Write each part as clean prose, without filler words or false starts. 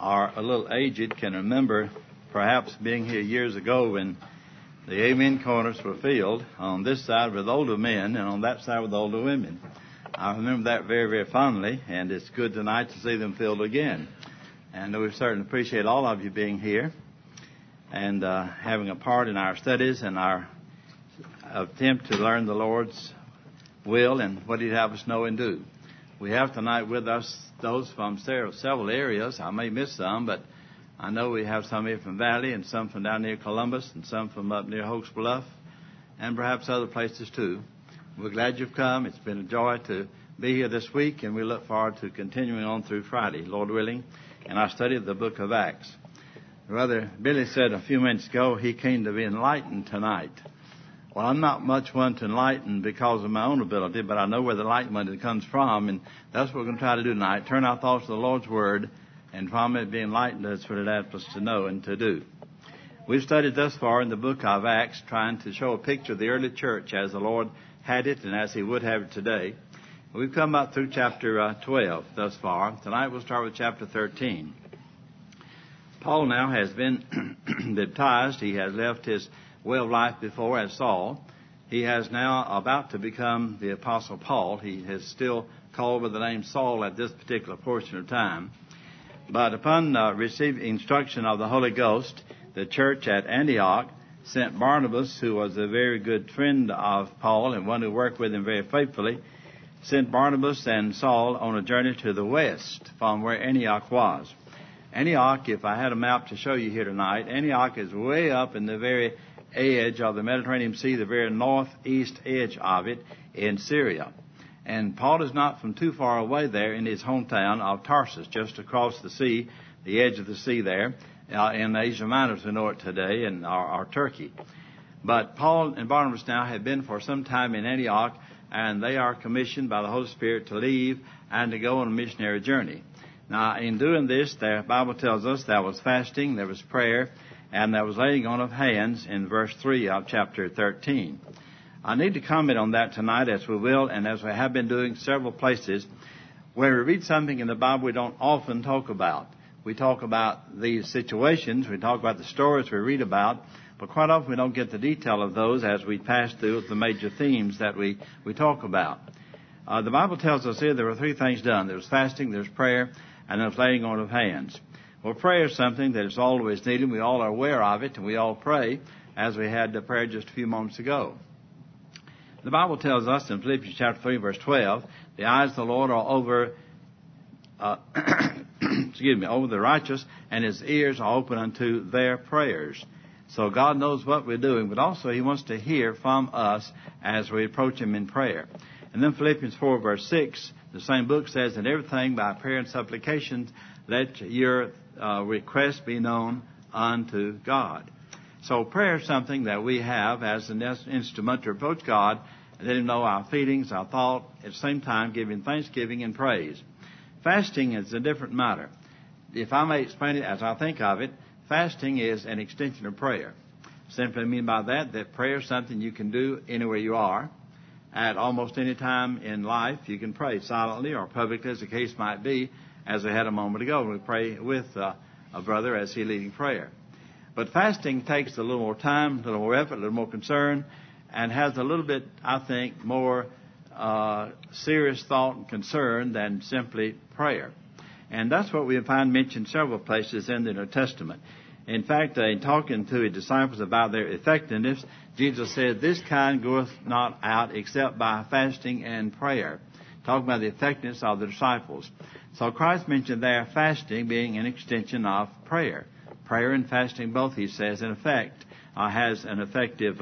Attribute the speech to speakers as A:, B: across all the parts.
A: are a little aged can remember perhaps being here years ago when the amen corners were filled on this side with older men and on that side with older women. I remember that very, very fondly, and it's good tonight to see them filled again. And we certainly appreciate all of you being here and having a part in our studies and our attempt to learn the Lord's will and what He'd have us know and do. We have tonight with us those from several areas. I may miss some, but I know we have some here from Valley and some from down near Columbus and some from up near Hokes Bluff and perhaps other places too. We're glad you've come. It's been a joy to be here this week, and we look forward to continuing on through Friday, Lord willing, in our study of the book of Acts. Brother Billy said a few minutes ago he came to be enlightened tonight. Well, I'm not much one to enlighten because of my own ability, but I know where the enlightenment comes from, and that's what we're going to try to do tonight. Turn our thoughts to the Lord's Word, and from it be enlightened, that's what it asks us to know and to do. We've studied thus far in the book of Acts, trying to show a picture of the early church as the Lord had it and as He would have it today. We've come up through chapter 12 thus far. Tonight we'll start with chapter 13. Paul now has been baptized. He has left his way of life before as Saul. He has now about to become the Apostle Paul. He is still called by the name Saul at this particular portion of time. But upon receiving instruction of the Holy Ghost, the church at Antioch sent Barnabas, who was a very good friend of Paul and one who worked with him very faithfully, sent Barnabas and Saul on a journey to the west from where Antioch was. Antioch, if I had a map to show you here tonight, Antioch is way up in the very edge of the Mediterranean Sea, the very northeast edge of it in Syria. And Paul is not from too far away there in his hometown of Tarsus, just across the sea, the edge of the sea there, in Asia Minor as we know it today, in our Turkey. But Paul and Barnabas now have been for some time in Antioch, and they are commissioned by the Holy Spirit to leave and to go on a missionary journey. Now, in doing this, the Bible tells us there was fasting, there was prayer, and there was laying on of hands in verse 3 of chapter 13. I need to comment on that tonight, as we will, and as we have been doing several places, where we read something in the Bible we don't often talk about. We talk about these situations, we talk about the stories we read about, but quite often we don't get the detail of those as we pass through the major themes that we talk about. The Bible tells us here there were three things done. There was fasting, there was prayer, and there was laying on of hands. Well, prayer is something that is always needed. We all are aware of it, and we all pray, as we had the prayer just a few moments ago. The Bible tells us in Philippians chapter 3, verse 12, the eyes of the Lord are over over the righteous, and His ears are open unto their prayers. So God knows what we're doing, but also He wants to hear from us as we approach Him in prayer. And then Philippians 4, verse 6, the same book says, "In everything by prayer and supplications, let your requests be known unto God." So prayer is something that we have as an instrument to approach God and let Him know our feelings, our thought, at the same time giving thanksgiving and praise. Fasting is a different matter. If I may explain it as I think of it, fasting is an extension of prayer. Simply mean by that prayer is something you can do anywhere you are. At almost any time in life, you can pray silently or publicly, as the case might be, as we had a moment ago. We pray with a brother as he leading prayer. But fasting takes a little more time, a little more effort, a little more concern, and has a little bit, I think, more serious thought and concern than simply prayer. And that's what we find mentioned several places in the New Testament. In fact, in talking to His disciples about their effectiveness, Jesus said, "This kind goeth not out except by fasting and prayer." Talking about the effectiveness of the disciples. So Christ mentioned there fasting being an extension of prayer. Prayer and fasting both, He says, in effect, has an effective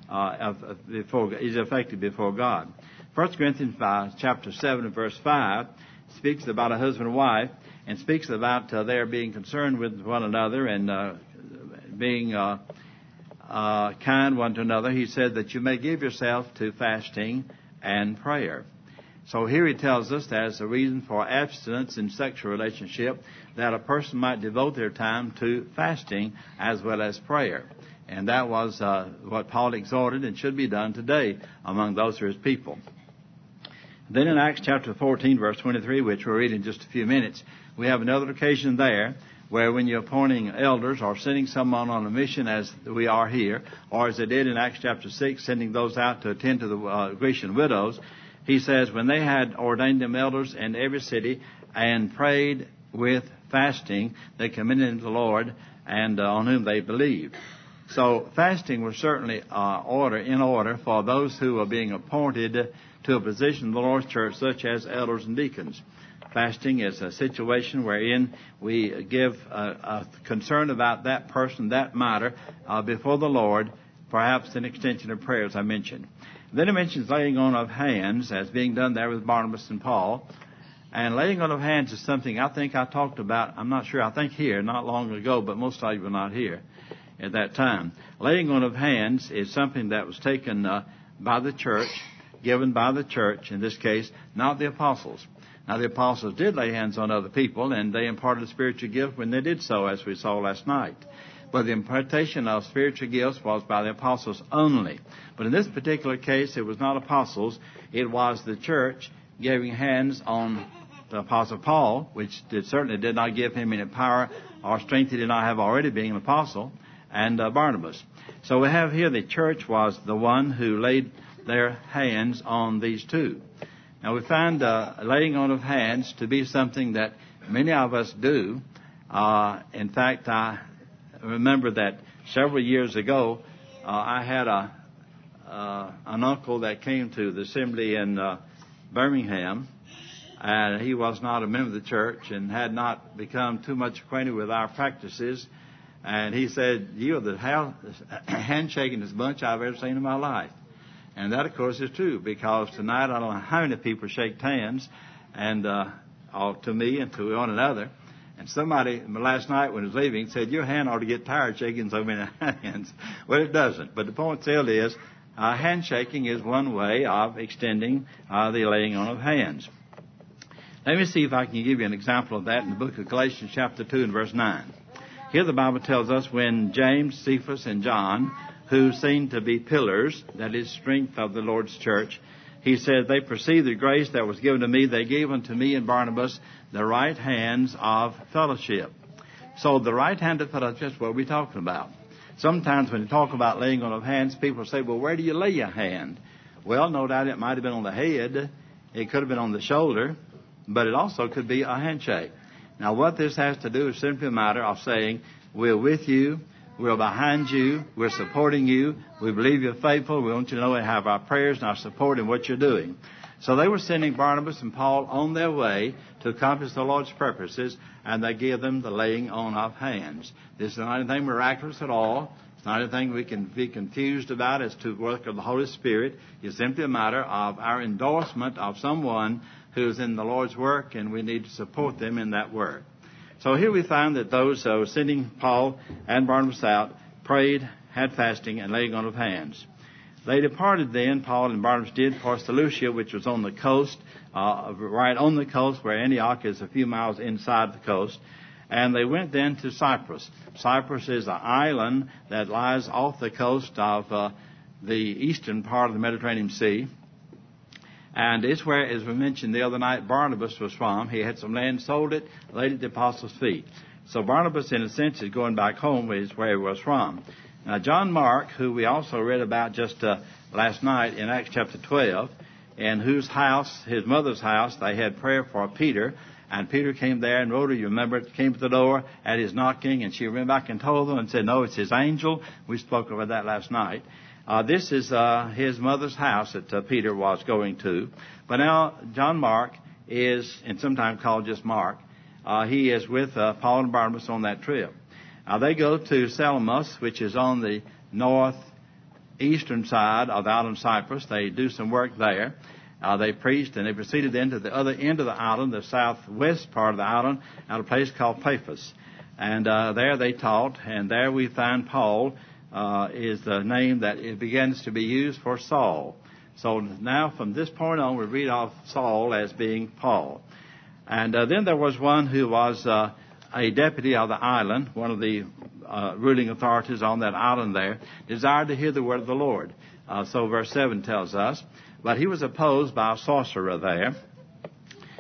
A: is effective before God. 1 Corinthians chapter 7 and verse 5 speaks about a husband and wife and speaks about their being concerned with one another and being kind one to another. He said that you may give yourself to fasting and prayer. So here he tells us there's a reason for abstinence in sexual relationship, that a person might devote their time to fasting as well as prayer. And that was what Paul exhorted and should be done today among those who are His people. Then in Acts chapter 14, verse 23, which we'll read in just a few minutes, we have another occasion there where when you're appointing elders or sending someone on a mission as we are here, or as they did in Acts chapter 6, sending those out to attend to the Grecian widows, he says, when they had ordained them elders in every city and prayed with fasting, they commended them to the Lord and on whom they believed. So fasting was certainly in order for those who are being appointed to a position in the Lord's church, such as elders and deacons. Fasting is a situation wherein we give a concern about that person, that matter, before the Lord, perhaps an extension of prayer, as I mentioned. Then it mentions laying on of hands as being done there with Barnabas and Paul. And laying on of hands is something I think I talked about, I'm not sure, I think here, not long ago, but most of you were not here at that time. Laying on of hands is something that was taken by the church, given by the church, in this case, not the apostles. Now, the apostles did lay hands on other people, and they imparted a spiritual gift when they did so, as we saw last night. But the impartation of spiritual gifts was by the apostles only. But in this particular case, it was not apostles. It was the church giving hands on the apostle Paul, which certainly did not give him any power or strength he did not have already being an apostle, and Barnabas. So we have here the church was the one who laid their hands on these two. Now we find laying on of hands to be something that many of us do. In fact, I remember that several years ago, I had an uncle that came to the assembly in Birmingham, and he was not a member of the church and had not become too much acquainted with our practices. And he said, "You are the handshakingest bunch I've ever seen in my life." And that, of course, is true, because tonight I don't know how many people shake hands, and to me and to one another. And somebody last night when he was leaving said, "Your hand ought to get tired shaking so many hands." Well, it doesn't. But the point still is, handshaking is one way of extending the laying on of hands. Let me see if I can give you an example of that in the book of Galatians chapter 2 and verse 9. Here the Bible tells us when James, Cephas, and John, who seemed to be pillars, that is, strength of the Lord's church, he said, they perceived the grace that was given to me. They gave unto me and Barnabas the right hands of fellowship. So the right hand of fellowship is what we're talking about. Sometimes when you talk about laying on of hands, people say, well, where do you lay your hand? Well, no doubt it might have been on the head. It could have been on the shoulder. But it also could be a handshake. Now, what this has to do is simply a matter of saying, we're with you, we're behind you, we're supporting you, we believe you're faithful, we want you to know we have our prayers and our support in what you're doing. So they were sending Barnabas and Paul on their way to accomplish the Lord's purposes, and they gave them the laying on of hands. This is not anything miraculous at all. It's not anything we can be confused about as to the work of the Holy Spirit. It's simply a matter of our endorsement of someone who's in the Lord's work, and we need to support them in that work. So here we find that those who were sending Paul and Barnabas out prayed, had fasting, and laying on of hands. They departed then, Paul and Barnabas did, for Seleucia, which was on the coast, right on the coast, where Antioch is a few miles inside the coast. And they went then to Cyprus. Cyprus is an island that lies off the coast of the eastern part of the Mediterranean Sea. And it's where, as we mentioned the other night, Barnabas was from. He had some land, sold it, laid it at the apostles' feet. So Barnabas, in a sense, is going back home, is where he was from. Now, John Mark, who we also read about just last night in Acts chapter 12, in whose house, his mother's house, they had prayer for Peter. And Peter came there, and Rhoda, you remember, came to the door at his knocking, and she ran back and told them and said, no, it's his angel. We spoke about that last night. This is his mother's house that Peter was going to. But now John Mark is, and sometimes called just Mark, he is with Paul and Barnabas on that trip. They go to Salamis, which is on the northeastern side of the island of Cyprus. They do some work there. They preached, and they proceeded then to the other end of the island, the southwest part of the island, at a place called Paphos. And there they taught, and there we find Paul is the name that it begins to be used for Saul. So now from this point on, we read off Saul as being Paul. And then there was one who was a deputy of the island, one of the ruling authorities on that island there, desired to hear the word of the Lord. So verse 7 tells us, but he was opposed by a sorcerer there,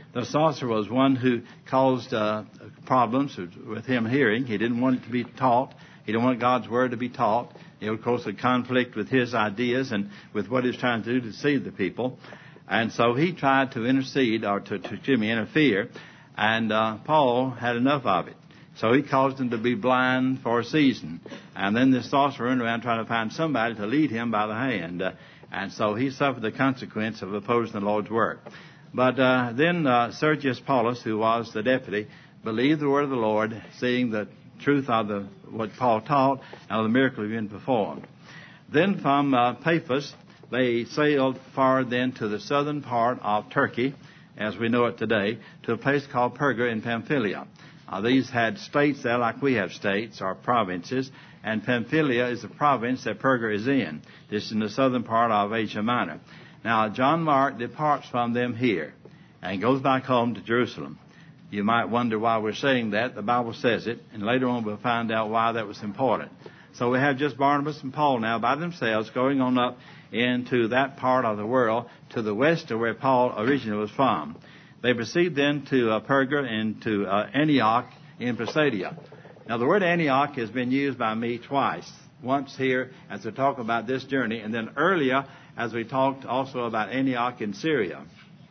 A: The sorcerer was one who caused problems with him hearing. He didn't want it to be taught. He didn't want God's Word to be taught. It would cause a conflict with his ideas and with what he was trying to do to deceive the people. And so he tried to intercede, or to interfere, and Paul had enough of it. So he caused him to be blind for a season. And then the sorcerer went around trying to find somebody to lead him by the hand. And so he suffered the consequence of opposing the Lord's work. But then Sergius Paulus, who was the deputy, believed the word of the Lord, seeing the truth of what Paul taught and the miracle had been performed. Then from Paphos, they sailed far then to the southern part of Turkey, as we know it today, to a place called Perga in Pamphylia. These had states there like we have states, or provinces, and Pamphylia is the province that Perga is in. This is in the southern part of Asia Minor. Now, John Mark departs from them here and goes back home to Jerusalem. You might wonder why we're saying that. The Bible says it, and later on we'll find out why that was important. So we have just Barnabas and Paul now by themselves going on up into that part of the world to the west of where Paul originally was from. They proceed then to Perga and to Antioch in Pisidia. Now, the word Antioch has been used by me twice. Once here as we talk about this journey, and then earlier as we talked also about Antioch in Syria.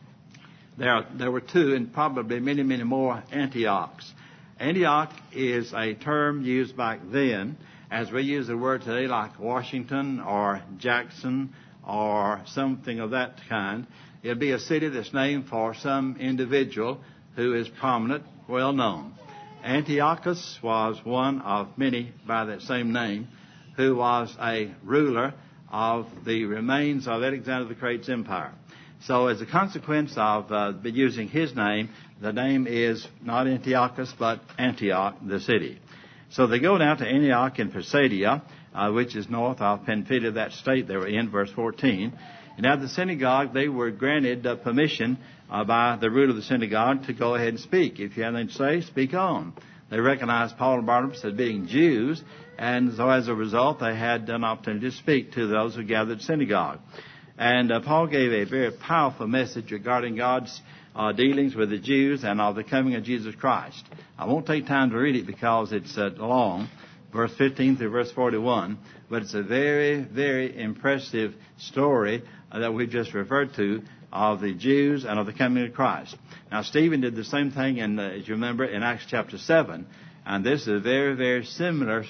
A: There were two and probably many, many more Antiochs. Antioch is a term used back then as we use the word today, like Washington or Jackson or something of that kind. It'll be a city that's named for some individual who is prominent, well known. Antiochus was one of many by that same name, who was a ruler of the remains of Alexander the Great's empire. So as a consequence of using his name, the name is not Antiochus, but Antioch, the city. So they go down to Antioch in Pisidia, which is north of Pamphylia, that state they were in, verse 14. And at the synagogue, they were granted permission by the ruler of the synagogue to go ahead and speak. If you have anything to say, speak on. They recognized Paul and Barnabas as being Jews, and so as a result, they had an opportunity to speak to those who gathered at the synagogue. And Paul gave a very powerful message regarding God's dealings with the Jews and of the coming of Jesus Christ. I won't take time to read it because it's long, verse 15 through verse 41, but it's a very, very impressive story that we've just referred to of the Jews and of the coming of Christ. Now, Stephen did the same thing, as you remember, in Acts chapter 7, and this is a very, very similar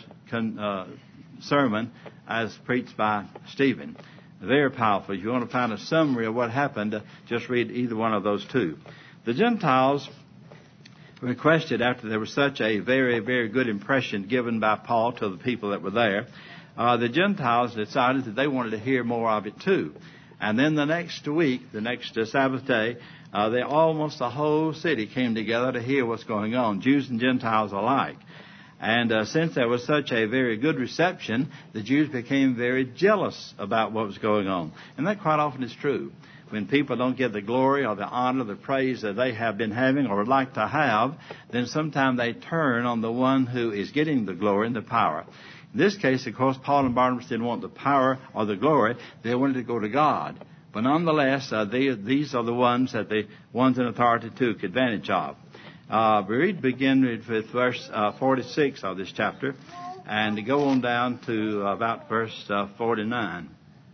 A: sermon as preached by Stephen. Very powerful. If you want to find a summary of what happened, just read either one of those two. The Gentiles requested, after there was such a very, very good impression given by Paul to the people that were there, the Gentiles decided that they wanted to hear more of it too. And then the next week, the next Sabbath day, almost the whole city came together to hear what's going on, Jews and Gentiles alike. And since there was such a very good reception, the Jews became very jealous about what was going on. And that quite often is true. When people don't get the glory or the honor, the praise that they have been having or would like to have, then sometimes they turn on the one who is getting the glory and the power. In this case, of course, Paul and Barnabas didn't want the power or the glory. They wanted to go to God. But nonetheless, these are the ones that the ones in authority took advantage of. We begin with verse 46 of this chapter and go on down to about verse 49.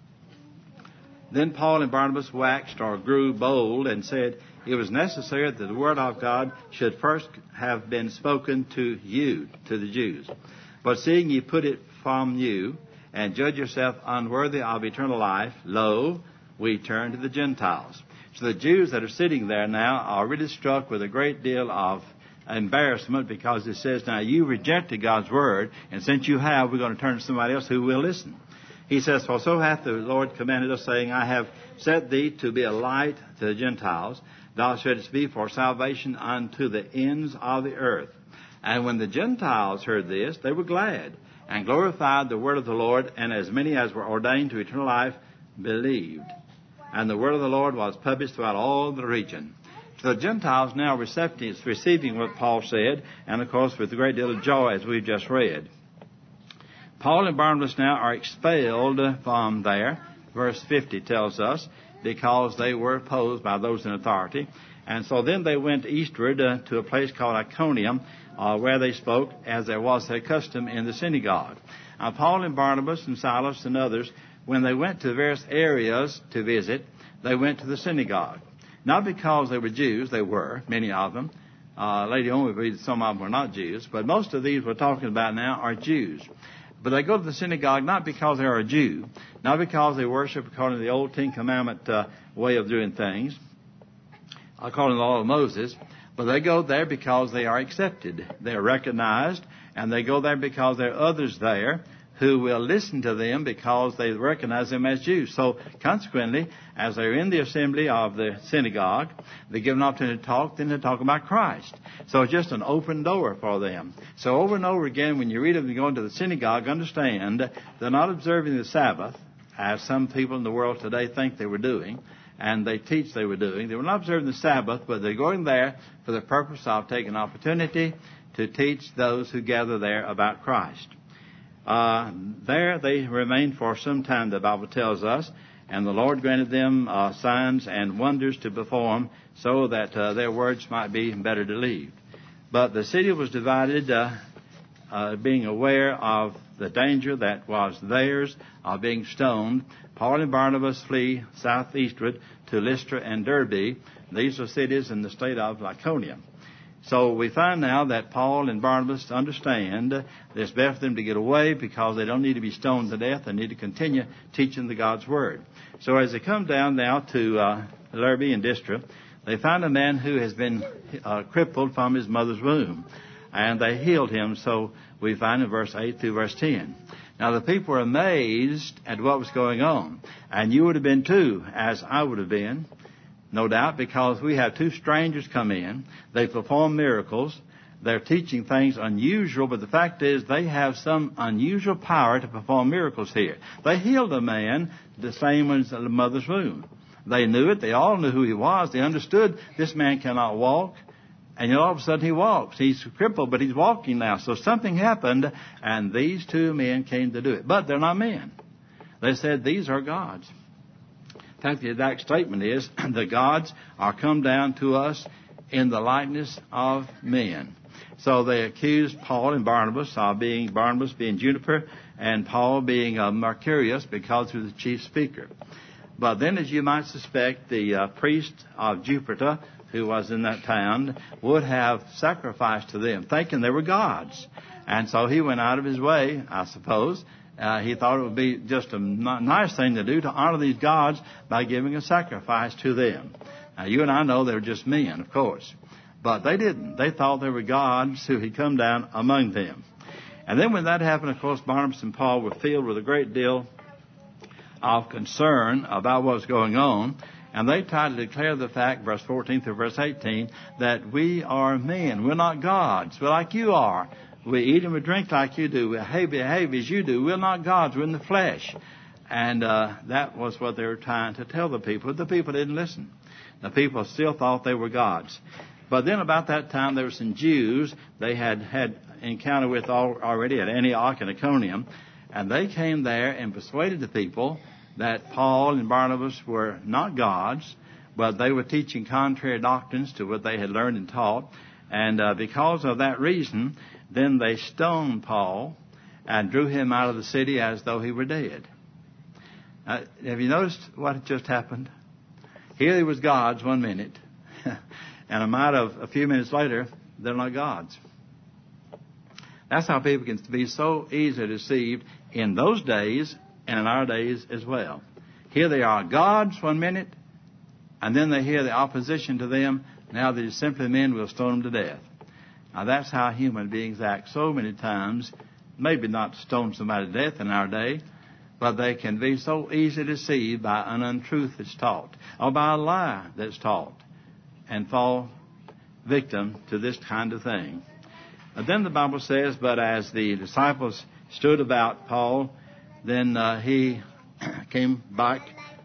A: Then Paul and Barnabas waxed or grew bold and said, it was necessary that the word of God should first have been spoken to you, to the Jews. But seeing ye put it from you, and judge yourself unworthy of eternal life, lo, we turn to the Gentiles. So the Jews that are sitting there now are really struck with a great deal of embarrassment because it says, now you rejected God's word, and since you have, we're going to turn to somebody else who will listen. He says, for so hath the Lord commanded us, saying, I have set thee to be a light to the Gentiles. Thou shouldest be for salvation unto the ends of the earth. And when the Gentiles heard this, they were glad, and glorified the word of the Lord, and as many as were ordained to eternal life believed. And the word of the Lord was published throughout all the region. So the Gentiles now receiving what Paul said, and of course with a great deal of joy as we've just read. Paul and Barnabas now are expelled from there. Verse 50 tells us, because they were opposed by those in authority. And so then they went eastward to a place called Iconium, where they spoke as there was their custom in the synagogue. Now, Paul and Barnabas and Silas and others, when they went to various areas to visit, they went to the synagogue. Not because they were Jews, they were, many of them. Later on we read that some of them were not Jews, but most of these we're talking about now are Jews. But they go to the synagogue not because they are a Jew, not because they worship according to the old Ten Commandment way of doing things, according to the law of Moses, but they go there because they are accepted. They are recognized, and they go there because there are others there who will listen to them because they recognize them as Jews. So consequently, as they're in the assembly of the synagogue, they give an opportunity to talk, then they talk about Christ. So it's just an open door for them. So over and over again, when you read of them going to the synagogue, understand they're not observing the Sabbath, as some people in the world today think they were doing, and they teach they were doing. They were not observing the Sabbath, but they're going there for the purpose of taking an opportunity to teach those who gather there about Christ. There they remained for some time, the Bible tells us, and the Lord granted them signs and wonders to perform so that their words might be better believed. But the city was divided, being aware of the danger that was theirs of being stoned. Paul and Barnabas flee southeastward to Lystra and Derbe. These are cities in the state of Iconium. So we find now that Paul and Barnabas understand that it's better for them to get away because they don't need to be stoned to death. They need to continue teaching the God's Word. So as they come down now to Derbe and Lystra, they find a man who has been crippled from his mother's womb. And they healed him, so we find in verse 8 through verse 10. Now the people were amazed at what was going on. And you would have been too, as I would have been. No doubt, because we have two strangers come in. They perform miracles. They're teaching things unusual, but the fact is they have some unusual power to perform miracles here. They healed a man the same as the mother's womb. They knew it. They all knew who he was. They understood this man cannot walk. And all of a sudden he walks. He's crippled, but he's walking now. So something happened, and these two men came to do it. But they're not men. They said, these are gods. In fact, the exact statement is, the gods are come down to us in the likeness of men. So they accused Paul and Barnabas of being, Barnabas being Juniper and Paul being Mercurius because he was the chief speaker. But then, as you might suspect, the priest of Jupiter, who was in that town, would have sacrificed to them, thinking they were gods. And so he went out of his way, I suppose. He thought it would be just a nice thing to do to honor these gods by giving a sacrifice to them. Now, you and I know they were just men, of course. But they didn't. They thought they were gods who had come down among them. And then when that happened, of course, Barnabas and Paul were filled with a great deal of concern about what was going on. And they tried to declare the fact, verse 14 through verse 18, that we are men. We're not gods. We're like you are. We eat and we drink like you do. We behave as you do. We're not gods. We're in the flesh. And that was what they were trying to tell the people. The people didn't listen. The people still thought they were gods. But then about that time, there were some Jews they had encounter with already at Antioch and Iconium. And they came there and persuaded the people that Paul and Barnabas were not gods, but they were teaching contrary doctrines to what they had learned and taught. And because of that reason, then they stoned Paul and drew him out of the city as though he were dead. Have you noticed what had just happened? Here he was gods 1 minute, and a few minutes later, they're not gods. That's how people can be so easily deceived in those days and in our days as well. Here they are gods 1 minute, and then they hear the opposition to them. Now they're simply men, will stone them to death. Now that's how human beings act so many times. Maybe not stone somebody to death in our day, but they can be so easily deceived by an untruth that's taught, or by a lie that's taught, and fall victim to this kind of thing. And then the Bible says, but as the disciples stood about Paul, then he came back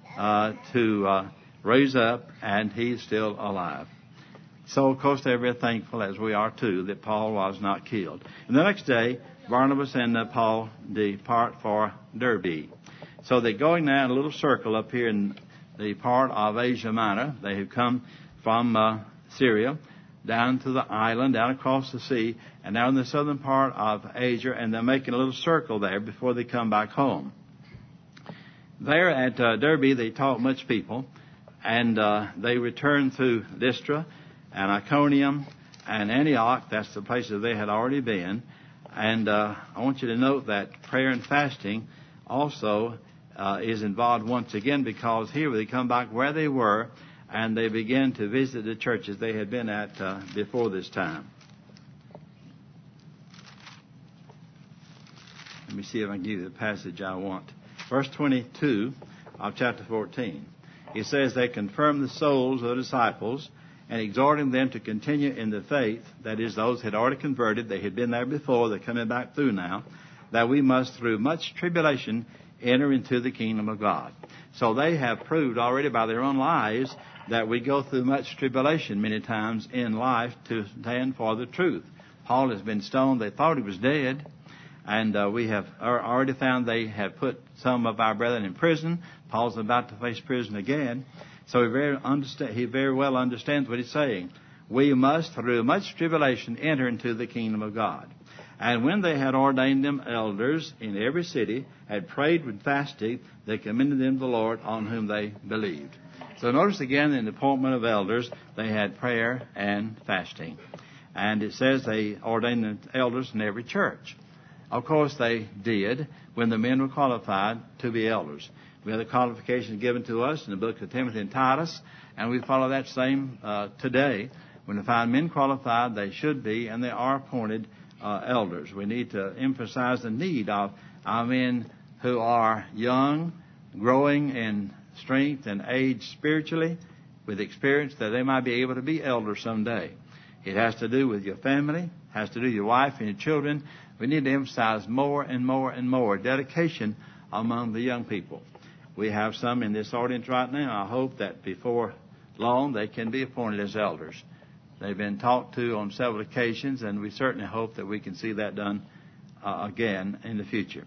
A: to raise up, and he's still alive. So, of course, they're very thankful, as we are too, that Paul was not killed. And the next day, Barnabas and Paul depart for Derbe. So they're going now in a little circle up here in the part of Asia Minor. They have come from Syria, down to the island, down across the sea, and now in the southern part of Asia, and they're making a little circle there before they come back home. There at Derbe, they taught much people, and they returned through Lystra and Iconium and Antioch. That's the places they had already been. And I want you to note that prayer and fasting also is involved once again, because here they come back where they were, and they begin to visit the churches they had been at before this time. Let me see if I can give you the passage I want. Verse 22 of chapter 14. It says, they confirmed the souls of the disciples and exhorting them to continue in the faith, that is, those had already converted, they had been there before, they're coming back through now, that we must through much tribulation enter into the kingdom of God. So they have proved already by their own lives that we go through much tribulation many times in life to stand for the truth. Paul has been stoned. They thought he was dead. And we have already found they have put some of our brethren in prison. Paul's about to face prison again. So he very well understands what he's saying. We must, through much tribulation, enter into the kingdom of God. And when they had ordained them elders in every city, had prayed with fasting, they commended them to the Lord on whom they believed. So notice again in the appointment of elders, they had prayer and fasting. And it says they ordained the elders in every church. Of course they did when the men were qualified to be elders. We have the qualifications given to us in the book of Timothy and Titus, and we follow that same today. When we find men qualified, they should be, and they are appointed elders. We need to emphasize the need of our men who are young, growing in strength and age spiritually, with experience, that they might be able to be elders someday. It has to do with your family, has to do with your wife and your children. We need to emphasize more and more and more dedication among the young people. We have some in this audience right now. I hope that before long they can be appointed as elders. They've been talked to on several occasions, and we certainly hope that we can see that done again in the future.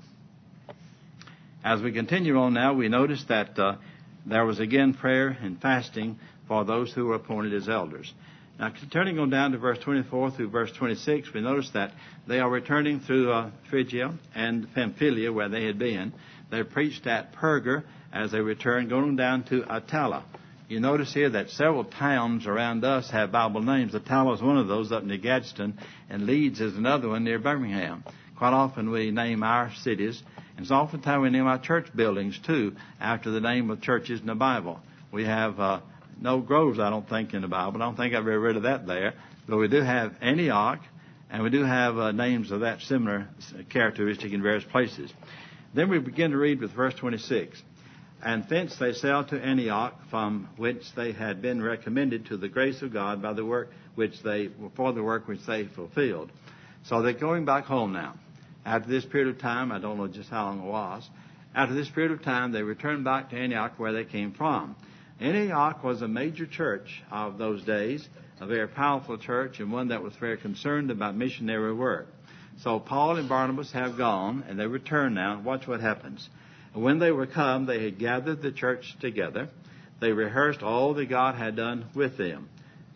A: As we continue on now, we notice that there was again prayer and fasting for those who were appointed as elders. Now, turning on down to verse 24 through verse 26, we notice that they are returning through Phrygia and Pamphylia, where they had been. They preached at Perga as they returned, going down to Attala. You notice here that several towns around us have Bible names. Attala is one of those up near Gadsden, and Leeds is another one near Birmingham. Quite often we name our cities, and so oftentimes we name our church buildings, too, after the name of churches in the Bible. We have no Groves, I don't think, in the Bible. I don't think I've ever read of that there. But we do have Antioch, and we do have names of that similar characteristic in various places. Then we begin to read with verse 26. And thence they sailed to Antioch, from which they had been recommended to the grace of God by the work which they fulfilled. So they're going back home now. After this period of time, I don't know just how long it was, after this period of time, they returned back to Antioch, where they came from. Antioch was a major church of those days, a very powerful church, and one that was very concerned about missionary work. So Paul and Barnabas have gone, and they return now. Watch what happens. When they were come, they had gathered the church together. They rehearsed all that God had done with them,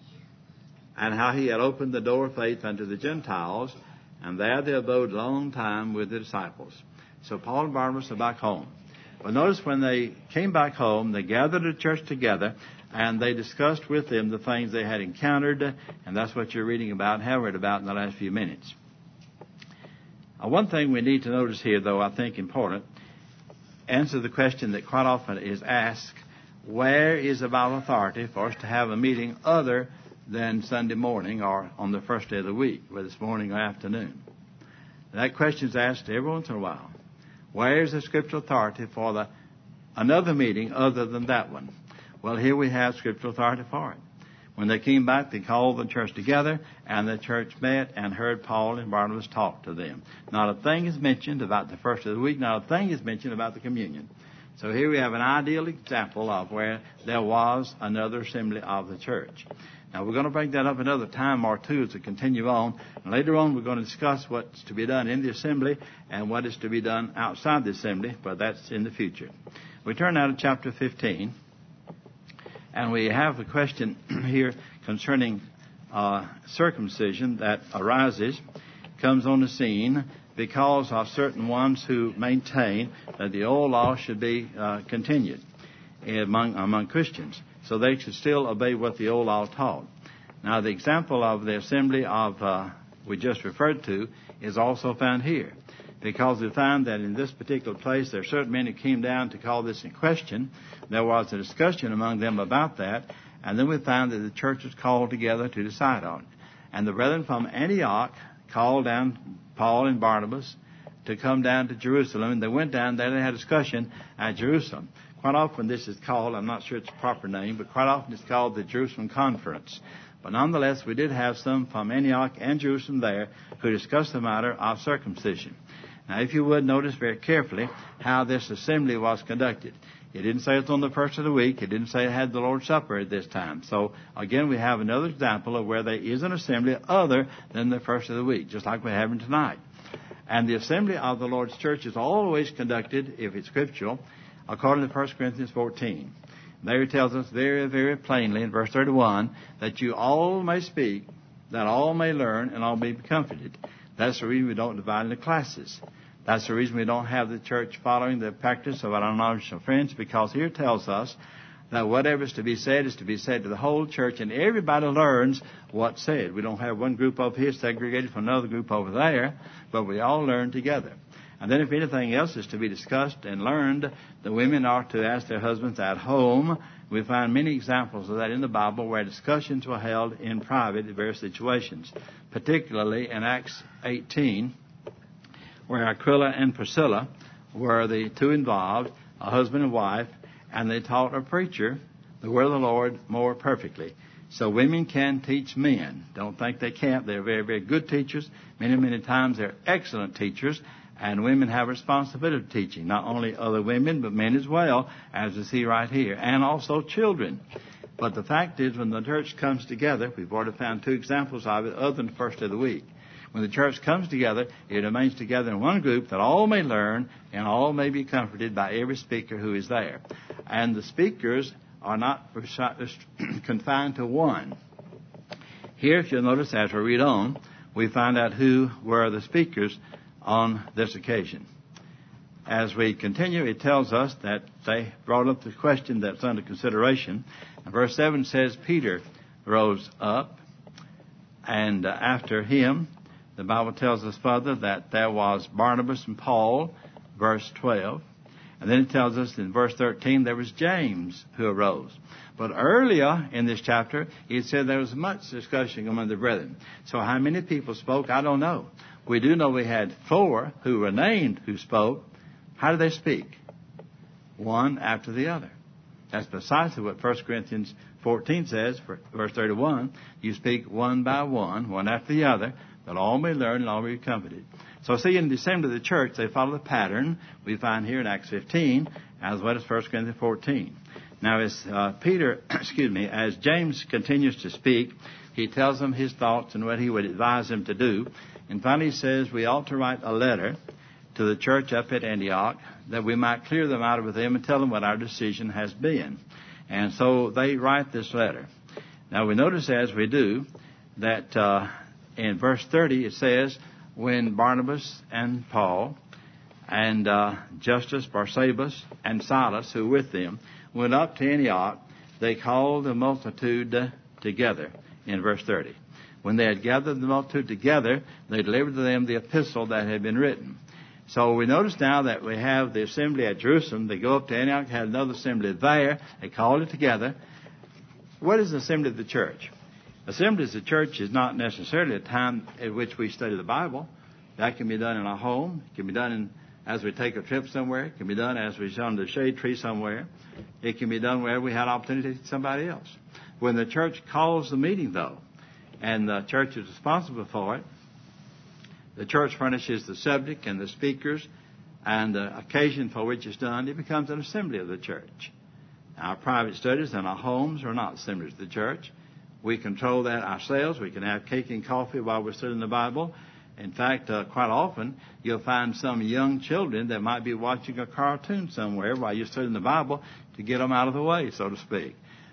A: and how he had opened the door of faith unto the Gentiles, and there they abode a long time with the disciples. So Paul and Barnabas are back home. Well, notice when they came back home, they gathered the church together, and they discussed with them the things they had encountered, and that's what you're reading about and have read about in the last few minutes. One thing we need to notice here, though, I think important, answer the question that quite often is asked, where is the Bible authority for us to have a meeting other than Sunday morning or on the first day of the week, whether it's morning or afternoon? And that question is asked every once in a while. Where is the scriptural authority for another meeting other than that one? Well, here we have scriptural authority for it. When they came back, they called the church together, and the church met and heard Paul and Barnabas talk to them. Not a thing is mentioned about the first of the week. Not a thing is mentioned about the communion. So here we have an ideal example of where there was another assembly of the church. Now, we're going to break that up another time or two as we continue on. And later on, we're going to discuss what's to be done in the assembly and what is to be done outside the assembly, but that's in the future. We turn now to chapter 15. And we have a question here concerning circumcision that arises, comes on the scene because of certain ones who maintain that the old law should be continued among Christians. So they should still obey what the old law taught. Now, the example of the assembly of we just referred to is also found here, because we find that in this particular place there are certain men who came down to call this in question. There was a discussion among them about that, and then we found that the church was called together to decide on it. And the brethren from Antioch called down Paul and Barnabas to come down to Jerusalem, and they went down there and they had a discussion at Jerusalem. Quite often this is called, I'm not sure it's a proper name, but quite often it's called the Jerusalem Conference. But nonetheless, we did have some from Antioch and Jerusalem there who discussed the matter of circumcision. Now, if you would notice very carefully how this assembly was conducted. It didn't say it's on the first of the week. It didn't say it had the Lord's Supper at this time. So, again, we have another example of where there is an assembly other than the first of the week, just like we're having tonight. And the assembly of the Lord's church is always conducted, if it's scriptural, according to 1 Corinthians 14. There it tells us very, very plainly in verse 31 that you all may speak, that all may learn, and all may be comforted. That's the reason we don't divide into classes. That's the reason we don't have the church following the practice of our denominational friends, because here it tells us that whatever is to be said to the whole church, and everybody learns what's said. We don't have one group over here segregated from another group over there, but we all learn together. And then if anything else is to be discussed and learned, the women are to ask their husbands at home. We find many examples of that in the Bible where discussions were held in private in various situations, particularly in Acts 18, where Aquila and Priscilla were the two involved, a husband and wife, and they taught a preacher the word of the Lord more perfectly. So women can teach men. Don't think they can't. They're very, very good teachers. Many, many times they're excellent teachers. And women have responsibility of teaching, not only other women, but men as well, as we see right here, and also children. But the fact is, when the church comes together, we've already found two examples of it other than the first of the week. When the church comes together, it remains together in one group that all may learn and all may be comforted by every speaker who is there. And the speakers are not confined to one. Here, if you'll notice, as we read on, we find out who were the speakers on this occasion. As we continue, it tells us that they brought up the question that's under consideration. And verse 7 says, Peter rose up, and after him, the Bible tells us further that there was Barnabas and Paul, verse 12. And then it tells us in verse 13 there was James who arose. But earlier in this chapter, it said there was much discussion among the brethren. So how many people spoke, I don't know. We do know we had 4 who were named who spoke. How did they speak? One after the other. That's precisely what 1 Corinthians 14 says, verse 31. You speak one by one, one after the other, that all may learn and all may be comforted. So see, in the assembly of the church, they follow the pattern we find here in Acts 15, as well as 1 Corinthians 14. Now, as as James continues to speak, he tells them his thoughts and what he would advise them to do. And finally he says we ought to write a letter to the church up at Antioch that we might clear them out with them and tell them what our decision has been. And so they write this letter. Now we notice as we do that in verse 30 it says, when Barnabas and Paul and Justus, Barsabas, and Silas, who were with them, went up to Antioch, they called the multitude together, in verse 30. When they had gathered the multitude together, they delivered to them the epistle that had been written. So we notice now that we have the assembly at Jerusalem. They go up to Antioch, had another assembly there. They called it together. What is the assembly of the church? Assembly of the church is not necessarily a time at which we study the Bible. That can be done in our home. It can be done as we take a trip somewhere. It can be done as we sit under the shade tree somewhere. It can be done wherever we had opportunity to see somebody else. When the church calls the meeting, though, and the church is responsible for it, the church furnishes the subject and the speakers and the occasion for which it's done. It becomes an assembly of the church. Our private studies and our homes are not assemblies of the church. We control that ourselves. We can have cake and coffee while we're studying the Bible. In fact, quite often, you'll find some young children that might be watching a cartoon somewhere while you're studying the Bible to get them out of the way, so to speak.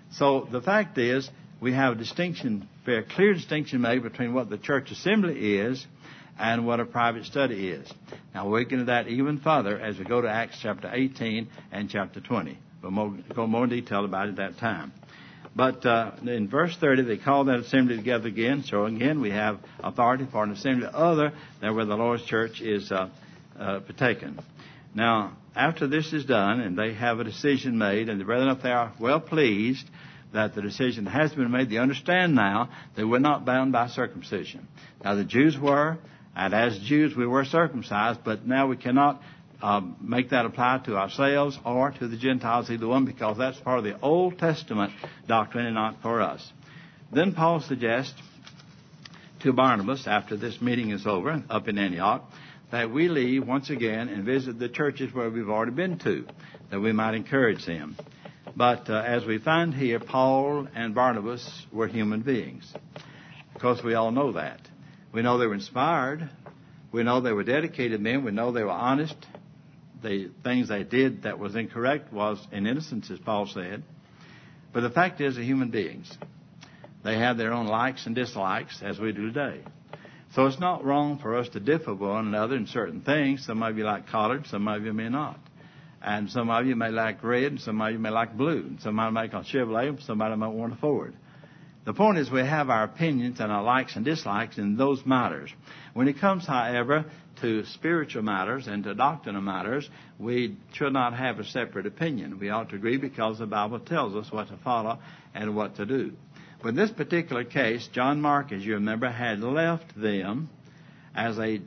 A: So the fact is, we have a distinction, very clear distinction made between what the church assembly is and what a private study is. Now we'll get into that even further as we go to Acts chapter 18 and chapter 20. We'll go more in detail about it at that time. But in verse 30, they call that assembly together again. So again, we have authority for an assembly other than where the Lord's church is partaken. Now, after this is done, and they have a decision made, and the brethren up there are well pleased that the decision has been made, they understand now they were not bound by circumcision. Now, the Jews were, and as Jews we were circumcised, but now we cannot make that apply to ourselves or to the Gentiles, either one, because that's part of the Old Testament doctrine and not for us. Then Paul suggests to Barnabas, after this meeting is over up in Antioch, that we leave once again and visit the churches where we've already been to, that we might encourage them. But as we find here, Paul and Barnabas were human beings. Of course, we all know that. We know they were inspired. We know they were dedicated men. We know they were honest. The things they did that was incorrect was in innocence, as Paul said. But the fact is, they're human beings. They have their own likes and dislikes, as we do today. So it's not wrong for us to differ with one another in certain things. Some of you like colored, some of you may not. And some of you may like red, and some of you may like blue. And somebody may like a Chevrolet, and somebody might want a Ford. The point is we have our opinions and our likes and dislikes in those matters. When it comes, however, to spiritual matters and to doctrinal matters, we should not have a separate opinion. We ought to agree because the Bible tells us what to follow and what to do. But in this particular case, John Mark, as you remember, had left them as they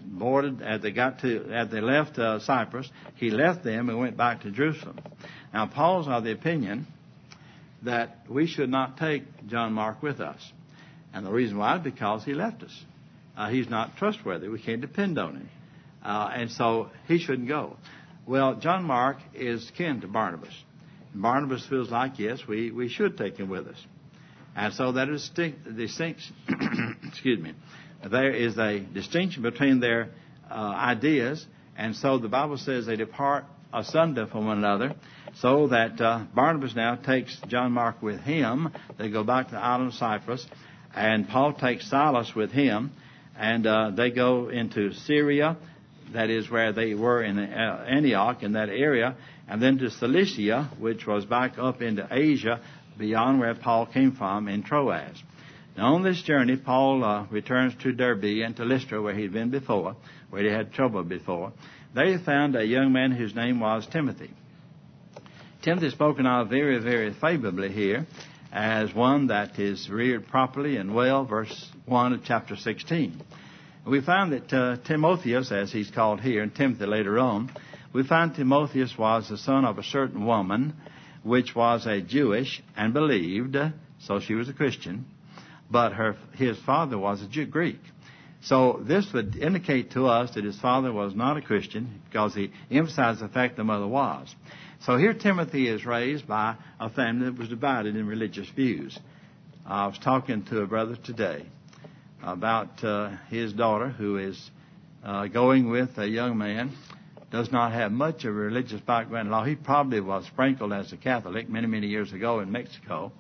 A: left Cyprus. He left them and went back to Jerusalem. Now, Paul's of the opinion that we should not take John Mark with us. And the reason why is because he left us. He's not trustworthy. We can't depend on him. And so he shouldn't go. Well, John Mark is kin to Barnabas. Barnabas feels like, yes, we should take him with us. And so that is distinction. Excuse me. There is a distinction between their ideas. And so the Bible says they depart asunder from one another, so that Barnabas now takes John Mark with him. They go back to the island of Cyprus, and Paul takes Silas with him, and they go into Syria, that is where they were in Antioch, in that area, and then to Cilicia, which was back up into Asia, beyond where Paul came from in Troas. Now on this journey, Paul returns to Derbe and to Lystra, where he'd been before, where he had trouble before. They found a young man whose name was Timothy. Timothy is spoken of very, very favorably here as one that is reared properly and well, verse 1 of chapter 16. We find that Timotheus, as he's called here, and Timothy later on, we find Timotheus was the son of a certain woman, which was a Jewish and believed, so she was a Christian, but his father was a Greek. So this would indicate to us that his father was not a Christian because he emphasized the fact the mother was. So here Timothy is raised by a family that was divided in religious views. I was talking to a brother today about his daughter who is going with a young man, does not have much of a religious background at all. He probably was sprinkled as a Catholic many, many years ago in Mexico,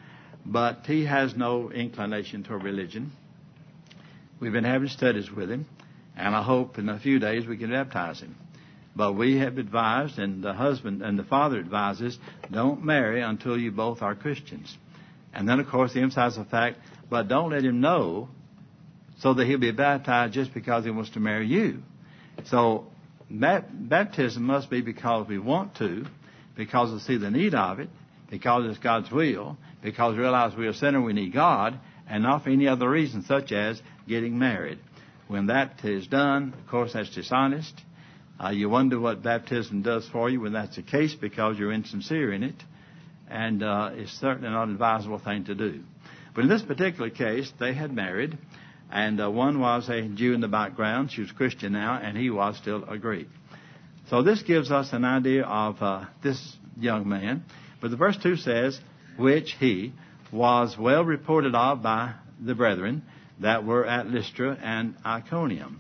A: but he has no inclination to religion. We've been having studies with him, and I hope in a few days we can baptize him. But we have advised, and the husband and the father advises, don't marry until you both are Christians. And then, of course, he emphasizes the fact, but don't let him know so that he'll be baptized just because he wants to marry you. So baptism must be because we want to, because we see the need of it, because it's God's will, because we realize we're a sinner, we need God, and not for any other reason such as getting married. When that is done, of course, that's dishonest. You wonder what baptism does for you when that's the case because you're insincere in it. And it's certainly not an advisable thing to do. But in this particular case, they had married. And one was a Jew in the background. She was Christian now, and he was still a Greek. So this gives us an idea of this young man. But the verse 2 says, which he was well reported of by the brethren that were at Lystra and Iconium.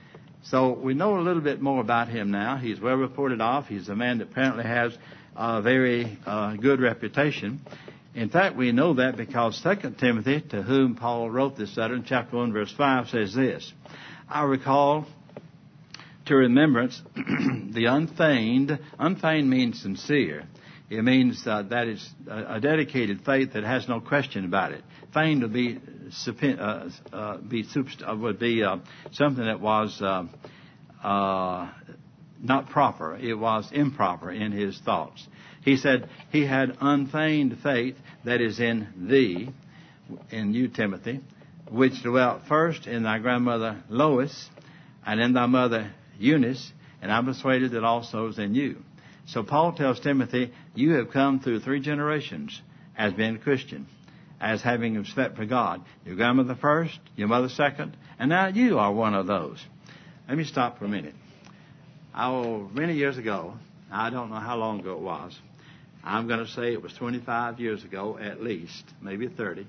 A: So we know a little bit more about him now. He's well reported of. He's a man that apparently has a very good reputation. In fact, we know that because 2 Timothy, to whom Paul wrote this letter in chapter 1, verse 5, says this, I recall to remembrance the unfeigned. Unfeigned means sincere. It means that it's a dedicated faith that has no question about it. Feigned would be something that was not proper. It was improper in his thoughts. He said he had unfeigned faith that is in thee, in you, Timothy, which dwelt first in thy grandmother Lois and in thy mother Eunice, and I'm persuaded that also is in you. So Paul tells Timothy, you have come through 3 generations as being a Christian, as having respect for God. Your grandmother first, your mother second, and now you are one of those. Let me stop for a minute. Many years ago, I don't know how long ago it was, I'm going to say it was 25 years ago at least, maybe 30,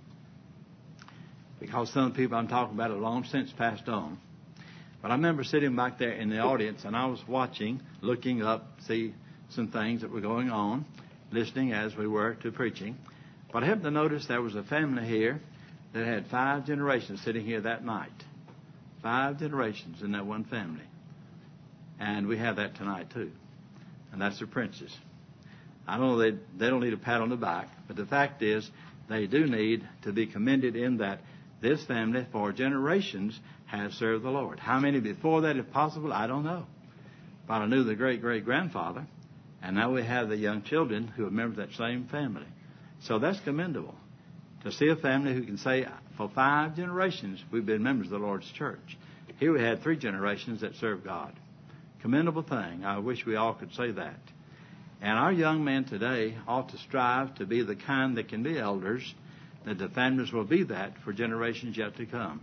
A: because some of the people I'm talking about have long since passed on. But I remember sitting back there in the audience, and I was watching, looking up, see some things that were going on, listening as we were to preaching. But I happened to notice there was a family here that had 5 generations sitting here that night. 5 generations in that one family. And we have that tonight too. And that's the Princes. I know they don't need a pat on the back, but the fact is they do need to be commended in that this family for generations has served the Lord. How many before that, if possible, I don't know. But I knew the great-great-grandfather, and now we have the young children who are members of that same family. So that's commendable to see a family who can say, for 5 generations, we've been members of the Lord's church. Here we had 3 generations that served God. Commendable thing. I wish we all could say that. And our young men today ought to strive to be the kind that can be elders, that the families will be that for generations yet to come.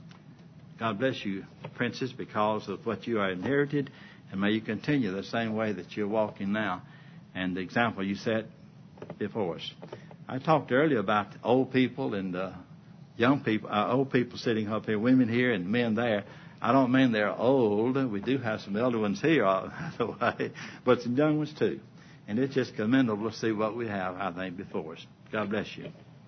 A: God bless you, Princes, because of what you are inherited, and may you continue the same way that you're walking now and the example you set before us. I talked earlier about old people and young people, old people sitting up here, women here and men there. I don't mean they're old. We do have some elder ones here, by the way, but some young ones too. And it's just commendable to see what we have, I think, before us. God bless you.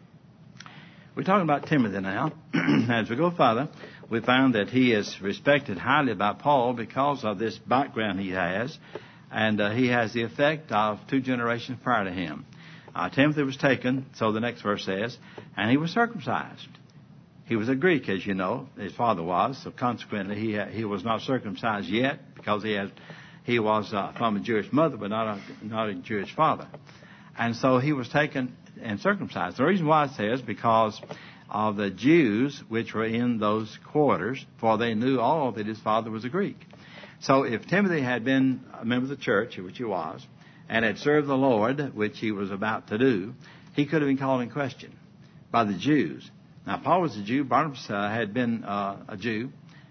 A: We're talking about Timothy now. As we go further, we found that he is respected highly by Paul because of this background he has, and he has the effect of 2 generations prior to him. Timothy was taken, so the next verse says, and he was circumcised. He was a Greek, as you know, his father was, so consequently he was not circumcised yet because he was from a Jewish mother, but not a Jewish father. And so he was taken and circumcised. The reason why it says because of the Jews which were in those quarters, for they knew all that his father was a Greek. So if Timothy had been a member of the church, which he was, and had served the Lord, which he was about to do, he could have been called in question by the Jews. Now, Paul was a Jew. Barnabas had been a Jew.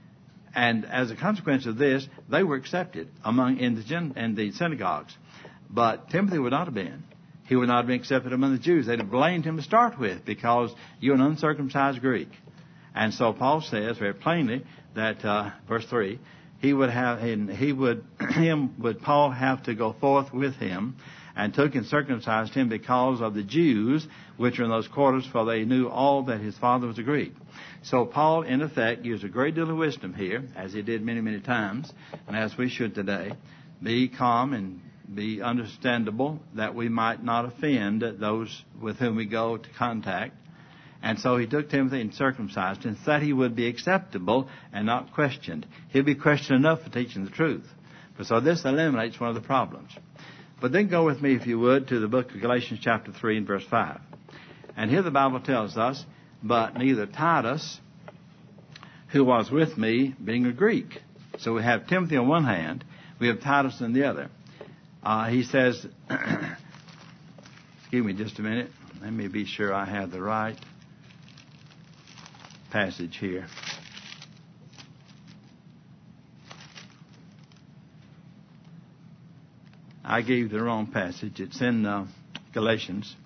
A: And as a consequence of this, they were accepted in the synagogues. But Timothy would not have been. He would not have been accepted among the Jews. They'd have blamed him to start with because you're an uncircumcised Greek. And so Paul says very plainly that, verse 3, Paul have to go forth with him, and took and circumcised him because of the Jews which were in those quarters, for they knew all that his father was a Greek. So Paul, in effect, used a great deal of wisdom here, as he did many, many times, and as we should today, be calm and be understandable, that we might not offend those with whom we go to contact. And so he took Timothy and circumcised him, so that he would be acceptable and not questioned. He'd be questioned enough for teaching the truth. So this eliminates one of the problems. But then go with me, if you would, to the book of Galatians chapter 3 and verse 5. And here the Bible tells us, but neither Titus, who was with me, being a Greek. So we have Timothy on one hand, we have Titus on the other. He says, excuse me just a minute. Let me be sure I have the right passage here. I gave the wrong passage. It's in Galatians.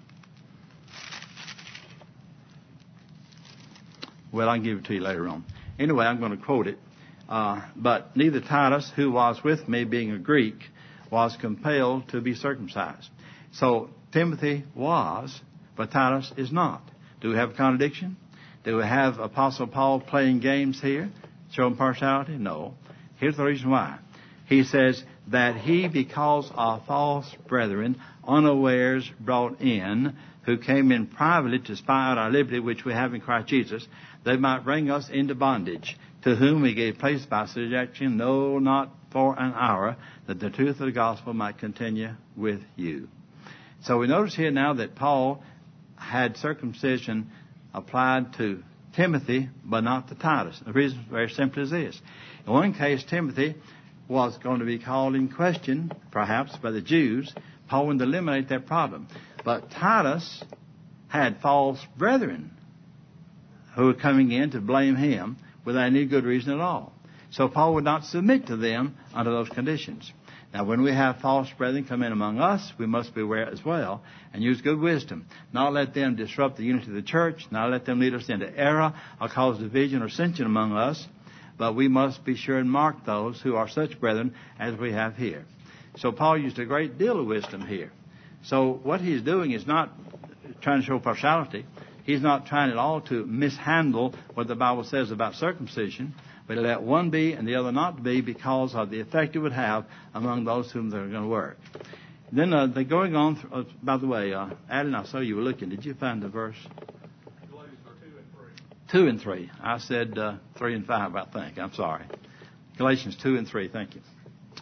A: Well, I can give it to you later on. Anyway, I'm going to quote it. But neither Titus, who was with me, being a Greek, was compelled to be circumcised. So Timothy was, but Titus is not. Do we have a contradiction? Do we have Apostle Paul playing games here, showing partiality? No. Here's the reason why. He says that he, because of false brethren, unawares brought in, who came in privately to spy out our liberty which we have in Christ Jesus, they might bring us into bondage, to whom we gave place by subjection, no, not for an hour, that the truth of the gospel might continue with you. So we notice here now that Paul had circumcision applied to Timothy, but not to Titus. The reason is very simple as this. In one case, Timothy was going to be called in question, perhaps, by the Jews. Paul wanted to eliminate that problem. But Titus had false brethren who were coming in to blame him without any good reason at all. So Paul would not submit to them under those conditions. Now, when we have false brethren come in among us, we must be aware as well and use good wisdom. Not let them disrupt the unity of the church, not let them lead us into error or cause division or dissension among us, but we must be sure and mark those who are such brethren as we have here. So Paul used a great deal of wisdom here. So what he's doing is not trying to show partiality. He's not trying at all to mishandle what the Bible says about circumcision, but to let one be and the other not be because of the effect it would have among those whom they're going to work. Then they're going on, by the way, Alan, I saw you were looking. Did you find the verse?
B: Galatians 2 and 3.
A: 2 and 3. I said 3 and 5, I think. I'm sorry. Galatians 2 and 3. Thank you.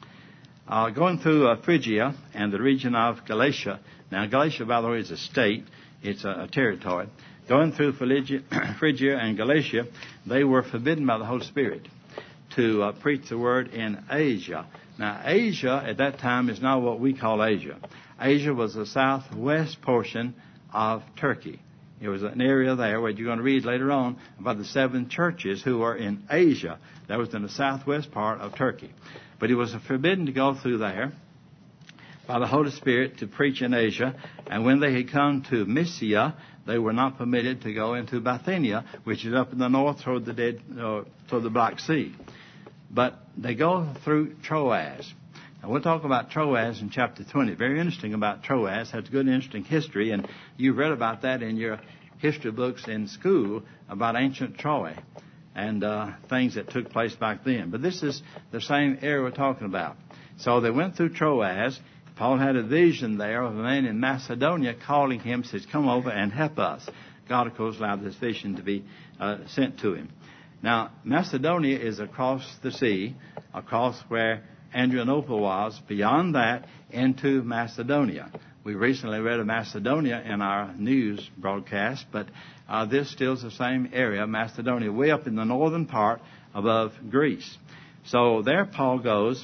A: Going through Phrygia and the region of Galatia. Now, Galatia, by the way, is a state. It's a territory. Going through Phrygia and Galatia, they were forbidden by the Holy Spirit to preach the word in Asia. Now, Asia at that time is not what we call Asia. Asia was the southwest portion of Turkey. It was an area there where you're going to read later on about the 7 churches who were in Asia. That was in the southwest part of Turkey. But it was forbidden to go through there by the Holy Spirit to preach in Asia. And when they had come to Mysia, they were not permitted to go into Bithynia, which is up in the north toward the Black Sea. But they go through Troas. And we'll talk about Troas in chapter 20. Very interesting about Troas. Has good, interesting history. And you read about that in your history books in school about ancient Troy and things that took place back then. But this is the same area we're talking about. So they went through Troas. Paul had a vision there of a man in Macedonia calling him, says, come over and help us. God, of course, allowed this vision to be sent to him. Now, Macedonia is across the sea, across where Adrianople was, beyond that into Macedonia. We recently read of Macedonia in our news broadcast, but this still is the same area, Macedonia, way up in the northern part above Greece. So there Paul goes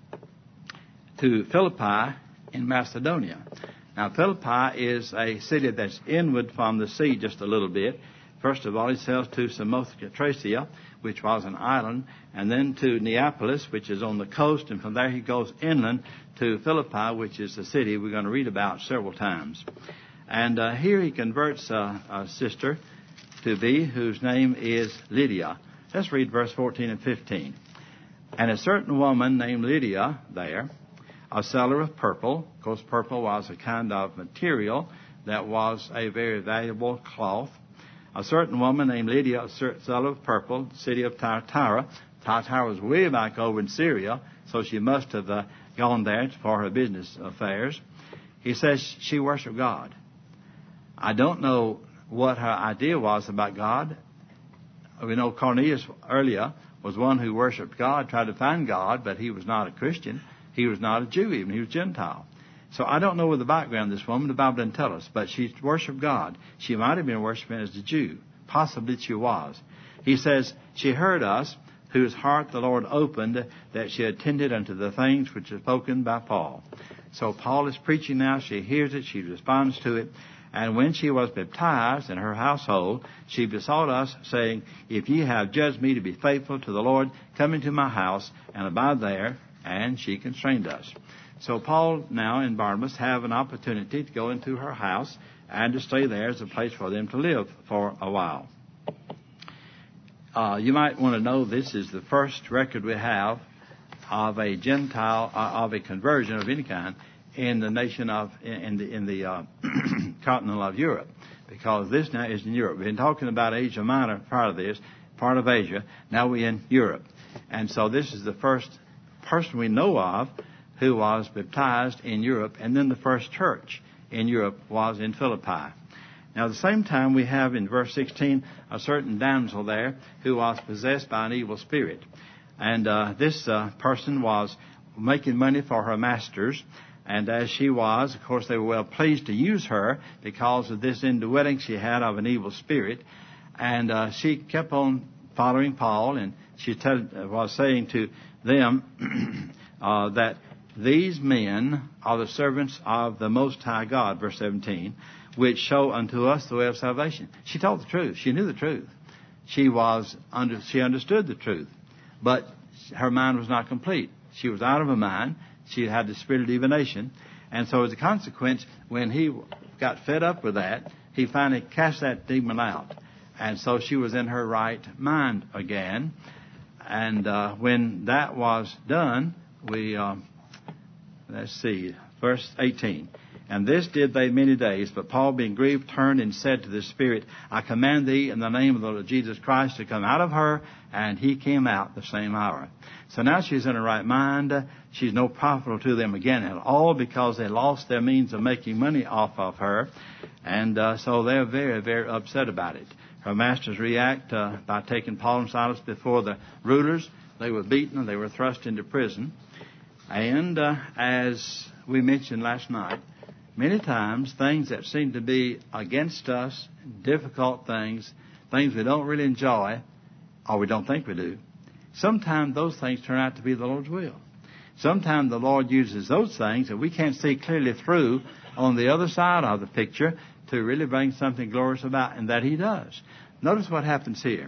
A: to Philippi in Macedonia. Now, Philippi is a city that's inward from the sea just a little bit. First of all, he sails to Samothracia, which was an island, and then to Neapolis, which is on the coast, and from there he goes inland to Philippi, which is the city we're going to read about several times. And here he converts a sister to be, whose name is Lydia. Let's read verse 14 and 15. And a certain woman named Lydia there, a seller of purple. Of course, purple was a kind of material that was a very valuable cloth. A certain woman named Lydia, a seller of purple, city of Thyatira. Thyatira was way back over in Syria, so she must have gone there for her business affairs. He says she worshiped God. I don't know what her idea was about God. We know Cornelius earlier was one who worshiped God, tried to find God, but he was not a Christian. He was not a Jew even. He was Gentile. So I don't know what the background of this woman. The Bible doesn't tell us. But she worshiped God. She might have been worshiping as a Jew. Possibly she was. He says, she heard us, whose heart the Lord opened, that she attended unto the things which are spoken by Paul. So Paul is preaching now. She hears it. She responds to it. And when she was baptized in her household, she besought us, saying, if ye have judged me to be faithful to the Lord, come into my house and abide there. And she constrained us. So Paul now and Barnabas have an opportunity to go into her house and to stay there as a place for them to live for a while. You might want to know this is the first record we have of a Gentile, of a conversion of any kind in the nation of, in the continent of Europe. because this now is in Europe. We've been talking about Asia Minor part of this, part of Asia. Now we're in Europe. And so this is the first person we know of who was baptized in Europe, and then the first church in Europe was in Philippi. Now, at the same time, we have in verse 16 a certain damsel there who was possessed by an evil spirit. And this person was making money for her masters. And as she was, of course, they were well pleased to use her because of this indwelling she had of an evil spirit. And she kept on following Paul, and she was saying to them that these men are the servants of the Most High God, verse 17, which show unto us the way of salvation. She told the truth. She knew the truth. She understood the truth. But her mind was not complete. She was out of her mind. She had the spirit of divination. And so as a consequence, when he got fed up with that, he finally cast that demon out. And so she was in her right mind again. And when that was done, we, let's see, verse 18. And this did they many days, but Paul, being grieved, turned and said to the Spirit, I command thee in the name of the Lord Jesus Christ to come out of her. And he came out the same hour. So now she's in her right mind. She's no profitable to them again at all because they lost their means of making money off of her. And so they're very, very upset about it. Her masters react by taking Paul and Silas before the rulers. They were beaten and they were thrust into prison. And as we mentioned last night, many times things that seem to be against us, difficult things, things we don't really enjoy, or we don't think we do, sometimes those things turn out to be the Lord's will. Sometimes the Lord uses those things that we can't see clearly through on the other side of the picture to really bring something glorious about, and that He does. Notice what happens here.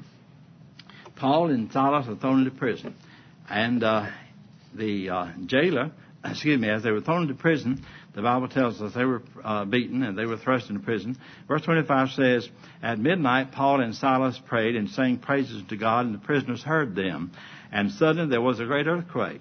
A: Paul and Silas are thrown into prison, and the jailer, as they were thrown into prison, the Bible tells us they were beaten and they were thrust into prison. Verse 25 says, At midnight Paul and Silas prayed and sang praises to God, and the prisoners heard them. And suddenly there was a great earthquake.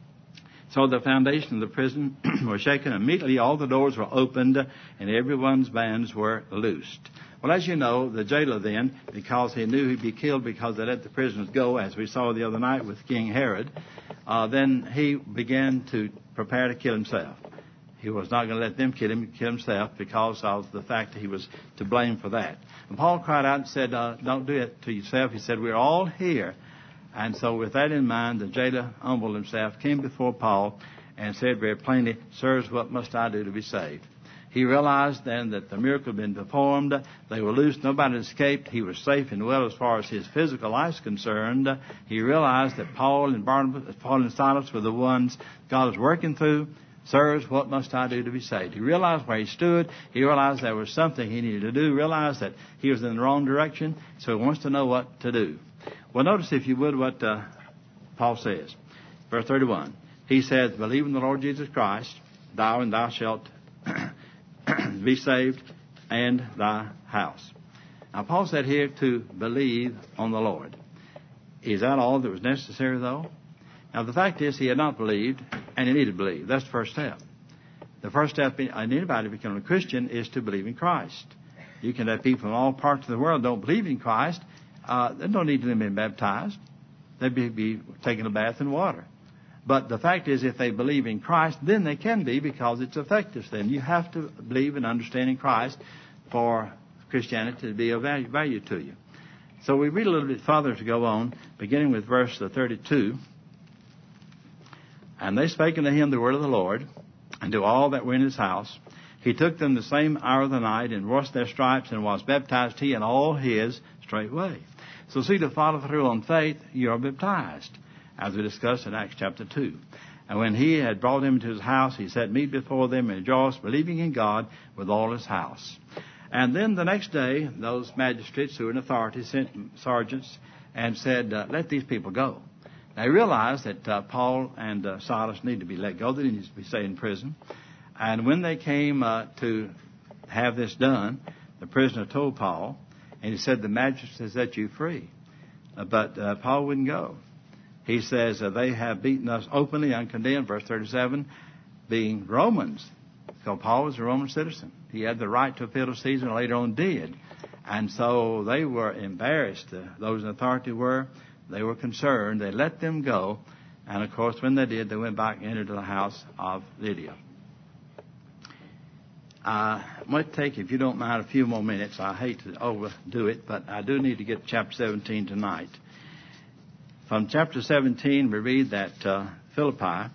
A: So the foundation of the prison was shaken. Immediately all the doors were opened and everyone's bands were loosed. Well, as you know, the jailer then, because he knew he'd be killed because they let the prisoners go, as we saw the other night with King Herod, then he began to prepare to kill himself. He was not going to let them kill himself because of the fact that he was to blame for that. And Paul cried out and said, don't do it to yourself. He said, we're all here. And so with that in mind, the jailer humbled himself, came before Paul, and said very plainly, Sirs, what must I do to be saved? He realized then that the miracle had been performed. They were loose. Nobody escaped. He was safe and well as far as his physical life is concerned. He realized that Paul and Silas were the ones God was working through. Sirs, what must I do to be saved? He realized where he stood. He realized there was something he needed to do. He realized that he was in the wrong direction. So he wants to know what to do. Well, notice, if you would, what Paul says. Verse 31. He says, Believe in the Lord Jesus Christ, thou shalt be saved, and thy house. Now, Paul said here to believe on the Lord. Is that all that was necessary, though? Now, the fact is, he had not believed, and he needed to believe. That's the first step. The first step in anybody becoming a Christian is to believe in Christ. You can have people from all parts of the world don't believe in Christ. There's no need for them being baptized. They'd be taking a bath in water. But the fact is, if they believe in Christ, then they can be, because it's effective then. You have to believe and understand in Christ for Christianity to be of value to you. So we read a little bit further to go on, beginning with verse 32. And they spake unto him the word of the Lord, and to all that were in his house. He took them the same hour of the night, and washed their stripes, and was baptized, he and all his straightway. So see, to follow through on faith, you are baptized, as we discussed in Acts chapter 2. And when he had brought them into his house, he set meat before them, and rejoiced, believing in God with all his house. And then the next day, those magistrates who were in authority sent sergeants and said, let these people go. They realized that Paul and Silas needed to be let go. They didn't need to be stayed in prison. And when they came to have this done, the prisoner told Paul, and he said, the magistrate has set you free. But Paul wouldn't go. He says, they have beaten us openly, uncondemned, verse 37, being Romans. So Paul was a Roman citizen. He had the right to appeal to Caesar and later on did. And so they were embarrassed. Those in authority were. They were concerned. They let them go. And, of course, when they did, they went back and entered the house of Lydia. I might take, if you don't mind, a few more minutes. I hate to overdo it, but I do need to get to chapter 17 tonight. From chapter 17, we read that from Philippi,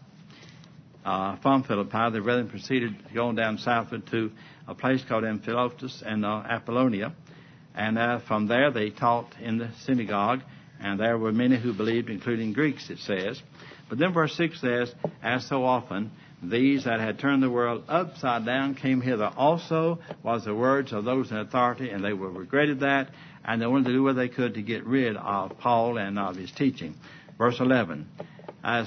A: the brethren proceeded going down southward to a place called Amphilochus and Apollonia. And from there they taught in the synagogue, and there were many who believed, including Greeks, it says. But then verse 6 says, as so often, these that had turned the world upside down came hither also, was the words of those in authority, and they were regretted that, and they wanted to do what they could to get rid of Paul and of his teaching. Verse 11, as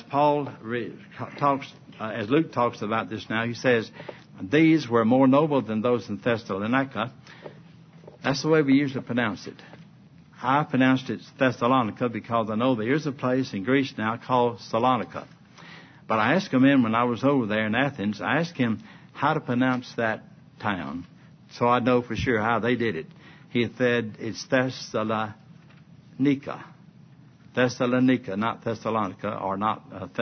A: as Luke talks about this now, he says, these were more noble than those in Thessalonica. That's the way we usually pronounce it. I pronounced it Thessalonica because I know there is a place in Greece now called Salonica. But I asked him when I was over there in Athens, I asked him how to pronounce that town so I'd know for sure how they did it. He said it's Thessalonica. Thessalonica, not Thessalonica, or not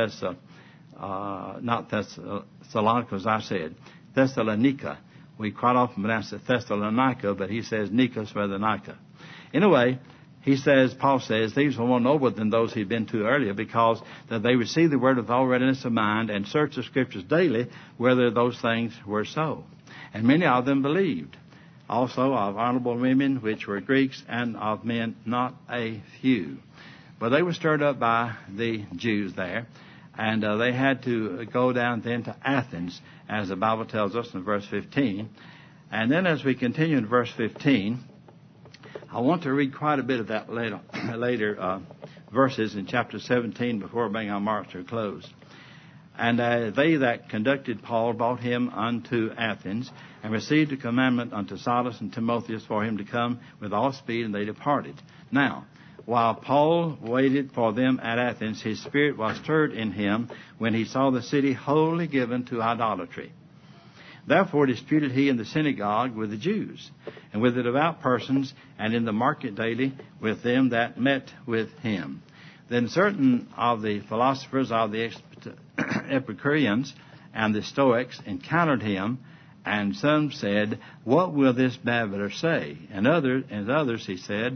A: Thessalonica as I said. Thessalonica. We quite often pronounce it Thessalonica, but he says Nikos rather than Nika. Anyway, Paul says, these were more noble than those he'd been to earlier because that they received the word with all readiness of mind and searched the scriptures daily whether those things were so. And many of them believed. Also of honorable women which were Greeks and of men not a few. But they were stirred up by the Jews there. And they had to go down then to Athens, as the Bible tells us in verse 15. And then as we continue in verse 15, I want to read quite a bit of that later verses in chapter 17 before we bring our march to a close. And they that conducted Paul brought him unto Athens, and received a commandment unto Silas and Timotheus for him to come with all speed, and they departed. Now, while Paul waited for them at Athens, his spirit was stirred in him when he saw the city wholly given to idolatry. Therefore disputed he in the synagogue with the Jews, and with the devout persons, and in the market daily with them that met with him. Then certain of the philosophers of the Epicureans and the Stoics encountered him, and some said, what will this babbler say? And others, he said,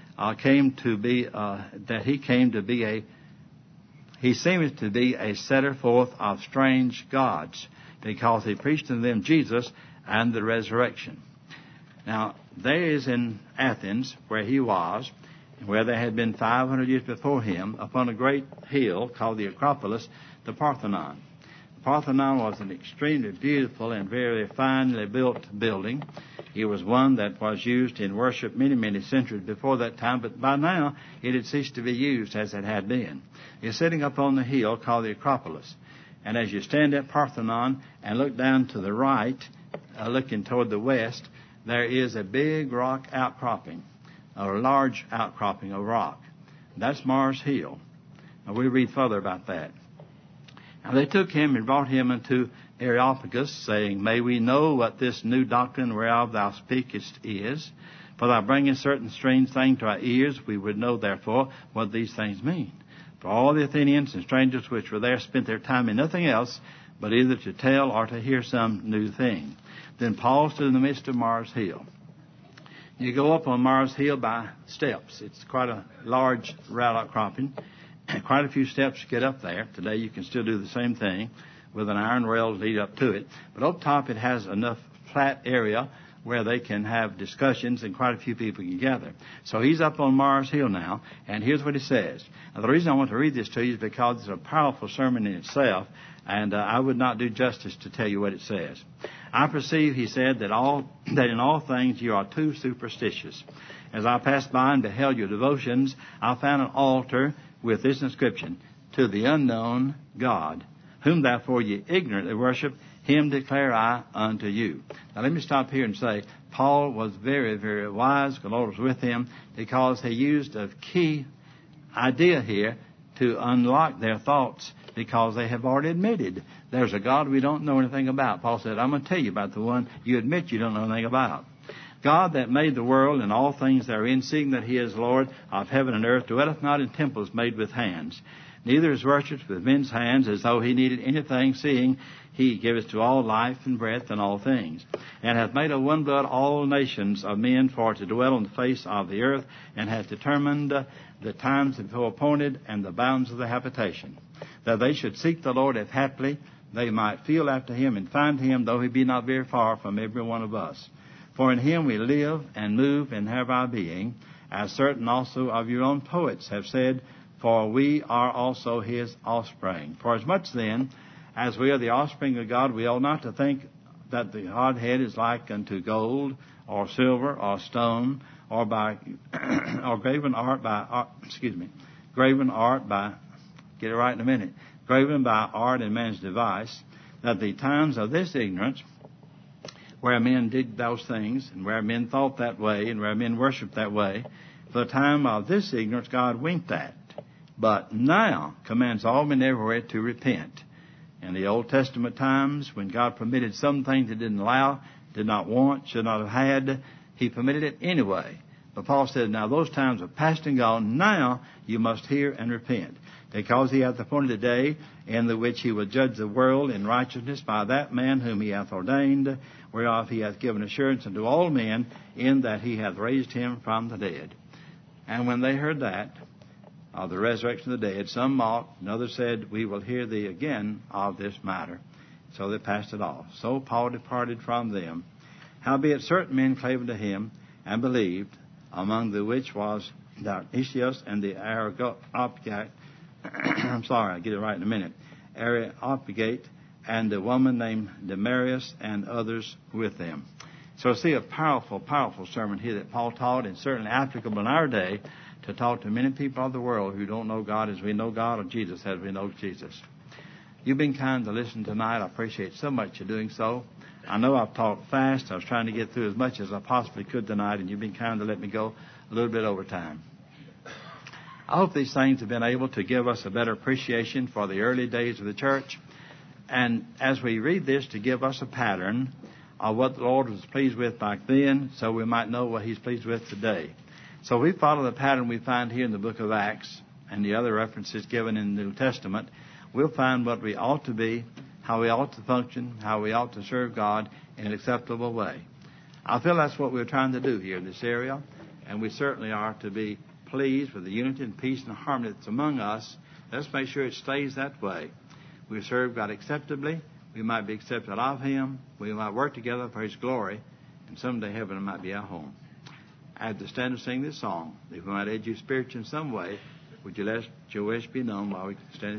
A: he seemeth to be a setter forth of strange gods, because he preached to them Jesus and the resurrection. Now, there is in Athens, where he was, where there had been 500 years before him, upon a great hill called the Acropolis, the Parthenon. The Parthenon was an extremely beautiful and very finely built building. It was one that was used in worship many, many centuries before that time, but by now it had ceased to be used as it had been. It's sitting up on the hill called the Acropolis. And as you stand at Parthenon and look down to the right, looking toward the west, there is a big rock outcropping, a large outcropping of rock. That's Mars Hill. Now we'll read further about that. And they took him and brought him unto Areopagus, saying, may we know what this new doctrine whereof thou speakest is? For thou bringest certain strange things to our ears. We would know, therefore, what these things mean. For all the Athenians and strangers which were there spent their time in nothing else, but either to tell or to hear some new thing. Then Paul stood in the midst of Mars Hill. You go up on Mars Hill by steps. It's quite a large route outcropping. Quite a few steps to get up there. Today you can still do the same thing with an iron rail to lead up to it. But up top it has enough flat area where they can have discussions and quite a few people can gather. So he's up on Mars Hill now, and here's what he says. Now, the reason I want to read this to you is because it's a powerful sermon in itself, and I would not do justice to tell you what it says. I perceive, he said, that in all things you are too superstitious. As I passed by and beheld your devotions, I found an altar with this inscription, to the unknown God, whom therefore ye ignorantly worship, him declare I unto you. Now let me stop here and say, Paul was very, very wise. The Lord was with him because he used a key idea here to unlock their thoughts, because they have already admitted there's a God we don't know anything about. Paul said, I'm going to tell you about the one you admit you don't know anything about. God that made the world and all things therein, seeing that he is Lord of heaven and earth, dwelleth not in temples made with hands, neither is worshipped with men's hands as though he needed anything, seeing he giveth to all life and breath and all things, and hath made of one blood all nations of men for to dwell on the face of the earth, and hath determined the times before appointed and the bounds of the habitation, that they should seek the Lord if haply they might feel after him and find him, though he be not very far from every one of us. For in him we live and move and have our being, as certain also of your own poets have said, for we are also his offspring. For as much then as we are the offspring of God, we ought not to think that the Godhead is like unto gold or silver or stone, or by or graven art by art and man's device, that the times of this ignorance, where men did those things, and where men thought that way, and where men worshipped that way, for the time of this ignorance God winked at, but now commands all men everywhere to repent. In the Old Testament times, when God permitted some things he didn't allow, did not want, should not have had, he permitted it anyway. But Paul said, now those times are past and gone. Now you must hear and repent, because he hath appointed a day in the which he will judge the world in righteousness by that man whom he hath ordained, whereof he hath given assurance unto all men, in that he hath raised him from the dead. And when they heard that, of the resurrection of the dead, some mocked, and others said, we will hear thee again of this matter. So they passed it off. So Paul departed from them. Howbeit certain men clave unto him, and believed, among the which was Dionysius and the Areopagite, Areopagite, and a woman named Demarius, and others with them. So see a powerful, powerful sermon here that Paul taught, and certainly applicable in our day to talk to many people of the world who don't know God as we know God, or Jesus as we know Jesus. You've been kind to listen tonight. I appreciate so much you doing so. I know I've talked fast. I was trying to get through as much as I possibly could tonight, and you've been kind to let me go a little bit over time. I hope these things have been able to give us a better appreciation for the early days of the church, and as we read this, to give us a pattern of what the Lord was pleased with back then, so we might know what he's pleased with today. So we follow the pattern we find here in the book of Acts and the other references given in the New Testament. We'll find what we ought to be, how we ought to function, how we ought to serve God in an acceptable way. I feel that's what we're trying to do here in this area, and we certainly are to be pleased with the unity and peace and harmony that's among us. Let's make sure it stays that way. We serve God acceptably. We might be accepted of him. We might work together for his glory, and someday heaven might be our home. I had to stand and sing this song. If we might aid you spiritually in some way, would you let your wish be known while we stand